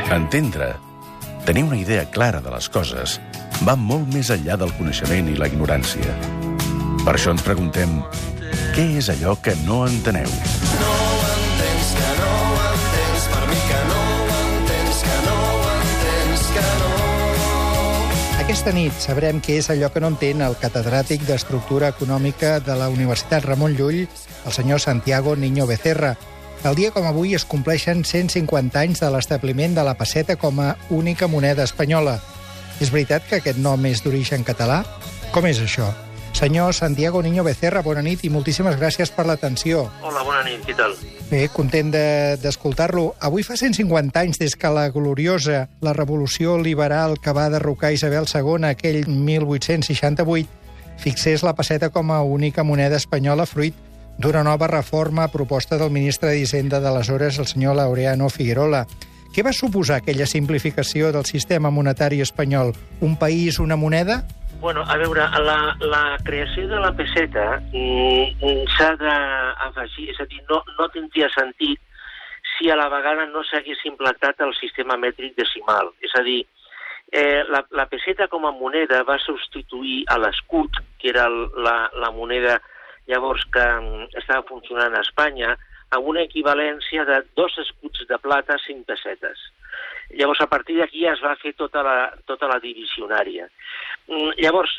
Entendre, tenir una idea clara de les coses, va molt més enllà del coneixement i la ignorància. Per això ens preguntem, què és allò que no enteneu? No ho entens, que no ho entens, per mi que no ho entens, que no ho entens, que no. Aquesta nit sabrem què és allò que no entén el catedràtic d'Estructura Econòmica de la Universitat Ramon Llull, el senyor Santiago Niño Becerra. El dia com avui es compleixen 150 anys de l'establiment de la pesseta com a única moneda espanyola. És veritat que aquest nom és d'origen català? Com és això? Senyor Santiago Niño Becerra, bona nit i moltíssimes gràcies per l'atenció. Hola, bona nit, què tal? Bé, content d'escoltar-lo. Avui fa 150 anys des que la gloriosa, la revolució liberal que va derrocar Isabel II aquell 1868 fixés la pesseta com a única moneda espanyola fruit d'una nova reforma a proposta del ministre d'Hisenda d'aleshores, el senyor Laureano Figuerola. Què va suposar aquella simplificació del sistema monetari espanyol? Un país, una moneda? Bueno, a veure, la creació de la pesseta s'ha d'afegir, és a dir, no tindria sentit si a la vegada no s'hagués implantat el sistema mètric decimal. És a dir, la pesseta com a moneda va substituir a l'escut, que era la moneda llavors que estava funcionant a Espanya, amb una equivalència de 2 escuts de plata a 5 pessetes. Llavors, a partir d'aquí es va fer tota la divisionària. Llavors,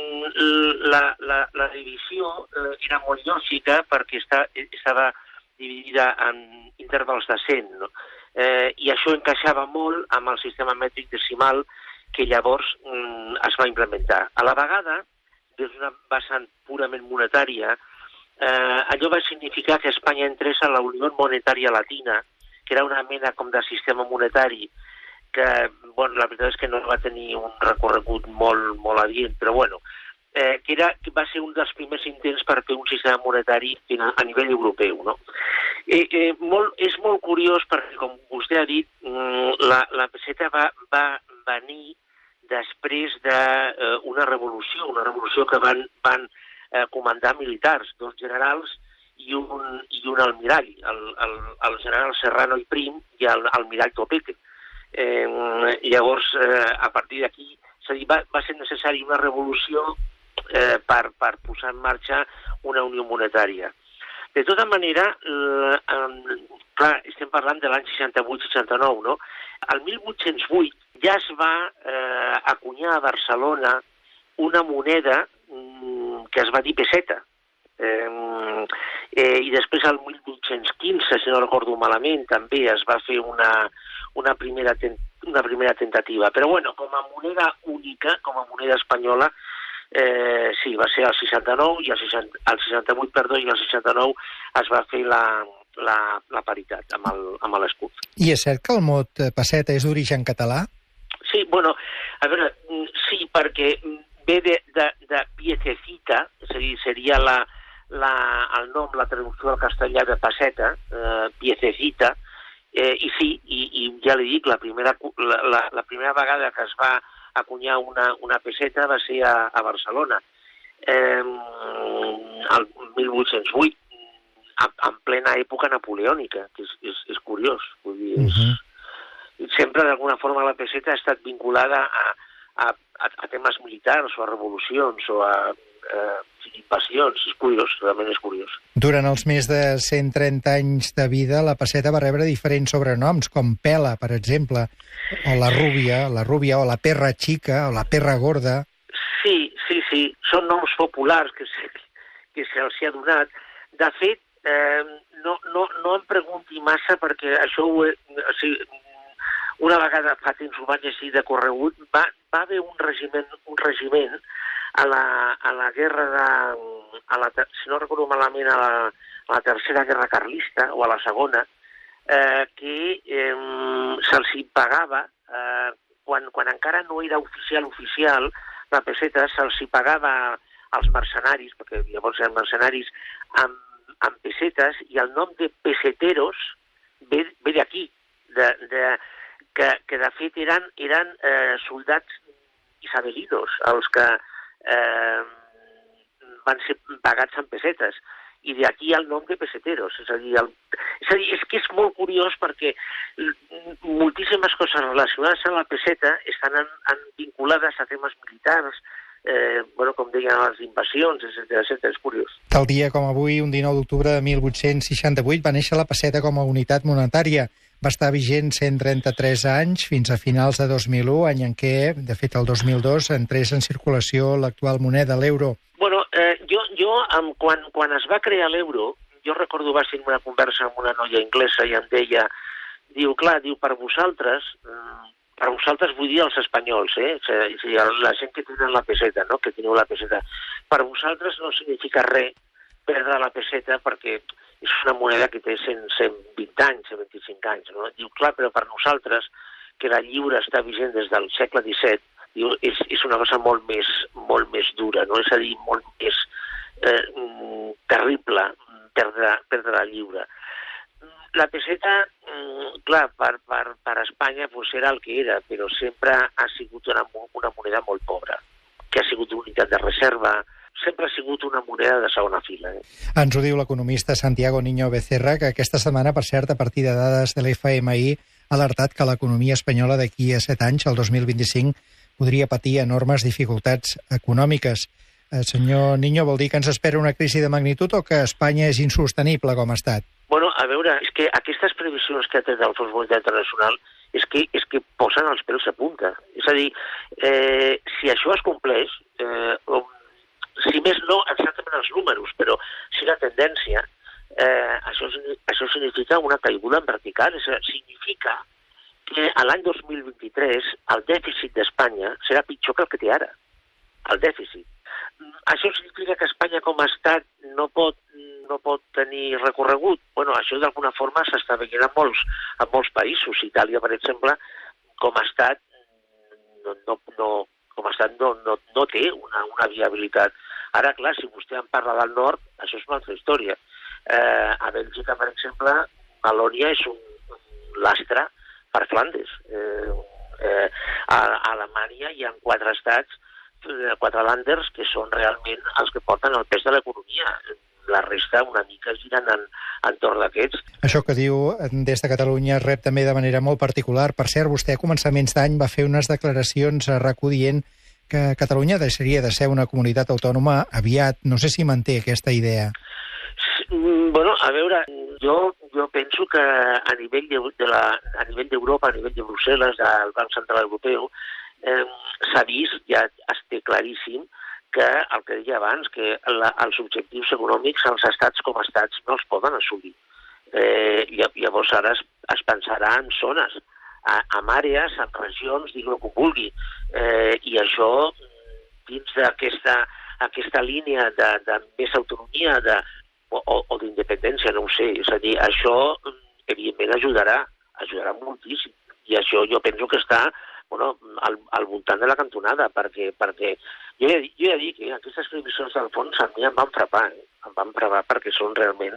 la divisió era molt lògica perquè estava dividida en intervals de 100, no? I això encaixava molt amb el sistema mètric decimal que llavors es va implementar. A la vegada, des d'una vessant purament monetària, allò va significar que Espanya entrés a la Unió Monetària Latina, que era una mena com de sistema monetari que, bueno, la veritat és que no va tenir un recorregut molt adient, però bueno, que va ser un dels primers intents per fer un sistema monetari a nivell europeu, no? És molt curiós perquè, com vostè ha dit, la pesseta va venir després d'una revolució que van comandar militars, 2 generals i un almirall, el general Serrano i Prim i l'almirall Topete. Llavors, a partir d'aquí, és a dir, va ser necessari una revolució per posar en marxa una unió monetària. De tota manera, clar, estem parlant de l'any 68-69, no? El 1808 ja es va acunyar a Barcelona una moneda que es va dir pesseta. I després, el 1815, si no recordo malament, també es va fer una primera tentativa. Però, bueno, com a moneda única, com a moneda espanyola, sí, va ser el 69, el 68, perdó, i el 69 es va fer la paritat amb l'escut. I és cert que el mot pesseta és d'origen català? Sí, bueno, a veure, sí, perquè ve de piececita, és a dir, seria el nom, la traducció al castellà de pesseta, piececita, i sí, i ja li dic, la primera vegada que es va acunyar una pesseta va ser a Barcelona, el 1808, en plena època napoleònica, que és curiós. Vull dir, sempre, d'alguna forma, la pesseta ha estat vinculada a temes militars o a revolucions o a invasions. És curiós, realment és curiós. Durant els més de 130 anys de vida, la pesseta va rebre diferents sobrenoms, com Pela, per exemple, o la Rúbia, o la Perra Xica, o la Perra Gorda. Sí. Són noms populars que se'ls ha donat. De fet, no em pregunti massa perquè això una vegada fa temps ho vaig llegir de corregut, va haver un regiment a la guerra si no recordo malament, a la tercera guerra carlista o a la segona, que se'ls pagava, quan encara no era oficial, la pesseta se'ls pagava als mercenaris, perquè llavors eren mercenaris, amb pessetes, i el nom de peseteros ve d'aquí, que de fet eren soldats isabelinos, els que van ser pagats en pessetes. i d'aquí el nom de peseteros. És a dir, és que és molt curiós perquè moltíssimes coses relacionades amb la peseta estan vinculades a temes militars, com deien, les invasions, etc. És curiós. Tal dia com avui, un 19 d'octubre de 1868, va néixer la peseta com a unitat monetària. Va estar vigent 133 anys fins a finals de 2001, any en què, de fet el 2002, entrés en circulació l'actual moneda, l'euro. Bueno, quan es va crear l'euro, jo recordo vaig tenir una conversa amb una noia inglesa i em deia, diu, per vosaltres vull dir els espanyols, la gent que tenen la peseta, no? Que teniu la peseta, per vosaltres no significa res perdre la peseta perquè és una moneda que té 120 anys, 125 anys, no? Diu, però per nosaltres, que la lliura està vigent des del segle XVII, diu, és una cosa molt més dura, no? És a dir, molt més terrible perdre la lliura. La peseta, per Espanya era el que era, però sempre ha sigut una moneda molt pobra, que ha sigut unitat de reserva, sempre ha sigut una moneda de segona fila. Ens ho diu l'economista Santiago Niño Becerra, que aquesta setmana, per cert, a partir de dades de l'FMI, ha alertat que l'economia espanyola d'aquí a 7 anys, el 2025, podria patir enormes dificultats econòmiques. Senyor Niño, vol dir que ens espera una crisi de magnitud o que Espanya és insostenible com ha estat? Bueno, a veure, és que aquestes previsions que ha tret el Fons Monetari Internacional és que posen els pèls a punta. És a dir, si això es compleix, si més no exactament els números, però si la tendència, això significa una caiguda en vertical. Significa que l'any 2023 el dèficit d'Espanya serà pitjor que el que té ara, el dèficit. Això significa que Espanya com a estat no pot tenir recorregut. Bueno, això d'alguna forma s'està veient en molts països. Itàlia, per exemple, com a estat no té una viabilitat. Ara, clar, si vostè en parla del nord, això és una altra història. A Bèlgica, per exemple, Valònia és un lastre per Flandes. A Alemanya hi ha 4 estats, 4 landers, que són realment els que porten el pes de l'economia. La resta una mica giren entorn d'aquests. Això que diu des de Catalunya rep també de manera molt particular. Per cert, vostè a començaments d'any va fer unes declaracions a RAC1 dient que Catalunya deixaria de ser una comunitat autònoma aviat. No sé si manté aquesta idea. Bueno, a veure, jo penso que a nivell d'Europa, a nivell de Brussel·les, del Banc Central Europeu, s'ha vist, ja es té claríssim, que el que deia abans, que els objectius econòmics als estats com a estats no es poden assolir. Llavors ara es pensarà en zones, en àrees, en regions, digueu com vulgui. I això, dins d'aquesta línia de més autonomia o d'independència, no ho sé. És a dir, això evidentment ajudarà moltíssim. I això jo penso que està al voltant de la cantonada, perquè jo ja dic que aquestes previsions del fons a mi em van frapar, perquè són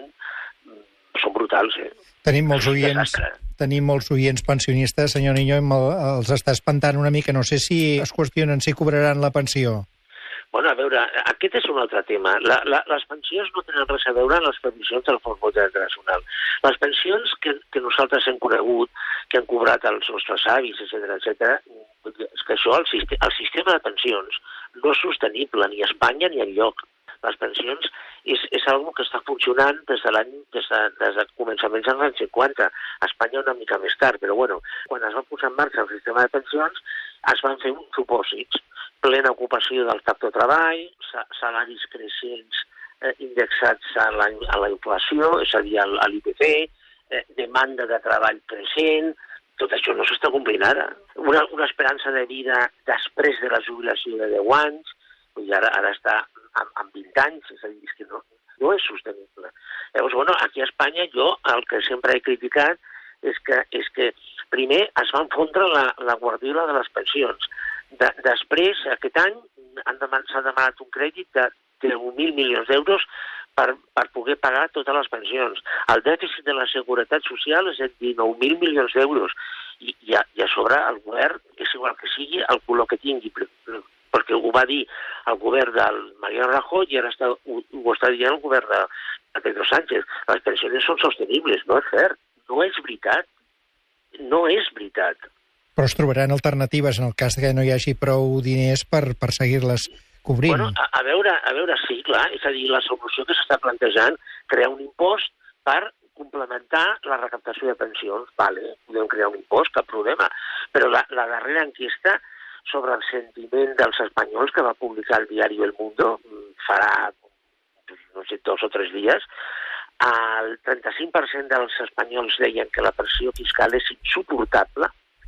brutals. Tenim molts oients pensionistes, senyor Niño, els està espantant una mica. No sé si es qüestionen si cobraran la pensió. Bueno, a veure, aquest és un altre tema. Les pensions no tenen res a veure amb les previsions del Fons Monetari Internacional. Les pensions que nosaltres hem conegut, que han cobrat els nostres avis, etc., és que això, el sistema de pensions no és sostenible ni a Espanya ni enlloc. Les pensions és una que està funcionant des de començaments dels anys 50. A Espanya una mica més tard, però bueno, quan es va posar en marxa el sistema de pensions es van fer uns supòsits: plena ocupació del factor treball, salaris creixents indexats a la inflació, és a dir, a l'IPC, demanda de treball creixent. Tot això no s'està complint ara. Una esperança de vida després de la jubilació de 10 anys, i ara està amb 20 anys, és a dir, és que no és sostenible. Llavors, bueno, aquí a Espanya jo el que sempre he criticat és que primer es van fondre la guardiola de les pensions. Després, aquest any, s'ha demanat un crèdit de 10.000 milions d'euros per poder pagar totes les pensions. El dèficit de la Seguretat Social és de 19.000 milions d'euros. I a sobre el govern, és igual que sigui, el color que tingui, perquè ho va dir el govern del Mariano Rajoy i ara ho està dient el govern a Pedro Sánchez. Les pensions són sostenibles, no és cert. No és veritat. No és veritat. Però es trobaran alternatives en el cas que no hi hagi prou diners per seguir-les cobrint. Bueno, a veure, sí, clar. És a dir, la solució que s'està plantejant, crear un impost per complementar la recaptació de pensions. Vale, podem crear un impost, cap problema. Però la darrera enquesta sobre el sentiment dels espanyols que va publicar el diari El Mundo farà, no sé, 2 o 3 dies, el 35% dels espanyols deien que la pressió fiscal és insuportable,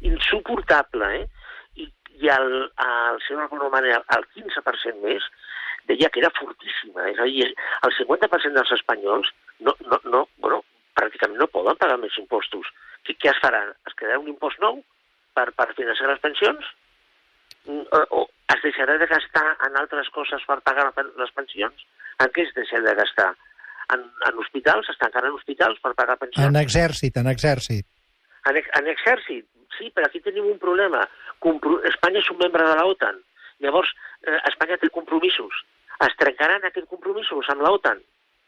i el senyor Economani, el 15% més, deia que era fortíssima. És a dir, el 50% dels espanyols pràcticament no poden pagar més impostos. Què es faran? Es crearà un impost nou per financiar les pensions? O es deixarà de gastar en altres coses per pagar les pensions? En què es deixarà de gastar? En hospitals? Es tancaran hospitals per pagar pensions? En exèrcit. En exèrcit? Sí, però aquí tenim un problema. Espanya és un membre de l'OTAN. Llavors, Espanya té compromisos. Es trencaran aquests compromisos amb l'OTAN?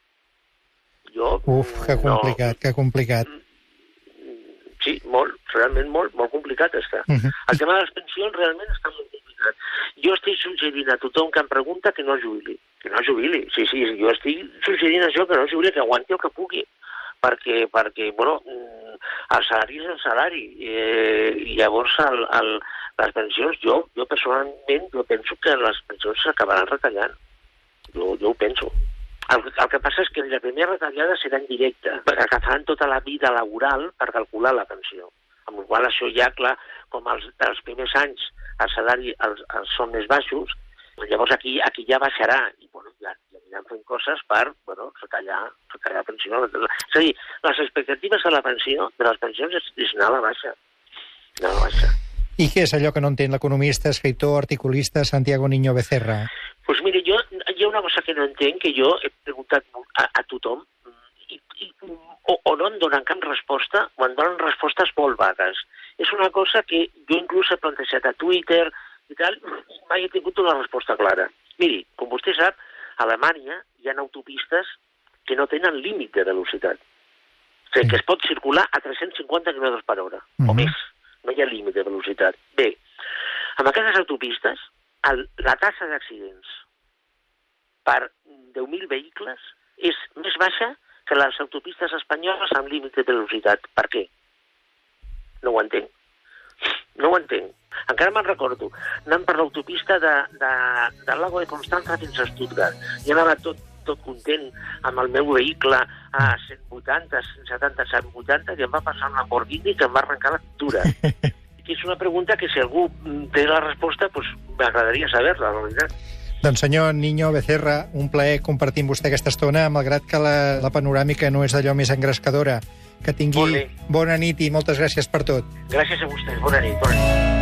Que complicat. Sí, realment molt complicat està. El tema de les pensions realment està molt complicat. Jo estic suggerint a tothom que em pregunta que no jubili. Sí, jo estic suggerint això, que no jubili, que aguanti el que pugui. Perquè el salari és el salari. I llavors les pensions, jo personalment, penso que les pensions s'acabaran retallant. Jo ho penso. El que passa és que la primera retallada serà en directe, perquè agafaran tota la vida laboral per calcular la pensió. Amb la qual cosa això ja, clar, com els primers anys el salari són més baixos, llavors aquí ja baixarà, i ja aniran fent coses per retallar la pensió. És a dir, les expectatives de les pensions és anar a la baixa. I què és allò que no entén l'economista, escriptor, articulista Santiago Niño Becerra? Doncs mire, hi ha una cosa que no entenc, que jo he preguntat a tothom, o no em donen cap resposta, o em donen respostes molt vagues. És una cosa que jo inclús he plantejat a Twitter i tal, mai he tingut una resposta clara. Miri, com vostè sap, a Alemanya hi ha autopistes que no tenen límit de velocitat. O sigui, que es pot circular a 350 km per hora, o més. No hi ha límit de velocitat. Bé, amb aquestes autopistes, la tassa d'accidents per 10.000 vehicles és més baixa que les autopistes espanyoles amb límit de velocitat. Per què? No ho entenc. Encara me'n recordo, anant per l'autopista del Lago de Constanza fins a Stuttgart. Jo anava tot content amb el meu vehicle a 180, 170, 180, i em va passar un Lamborghini que em va arrencar la pintura. I és una pregunta que si algú té la resposta, doncs m'agradaria saber-la, la veritat. Doncs senyor Niño Becerra, un plaer compartir amb vostè aquesta estona, malgrat que la panoràmica no és d'allò més engrescadora. Que tingui bona nit i moltes gràcies per tot. Gràcies a vostès, bona nit.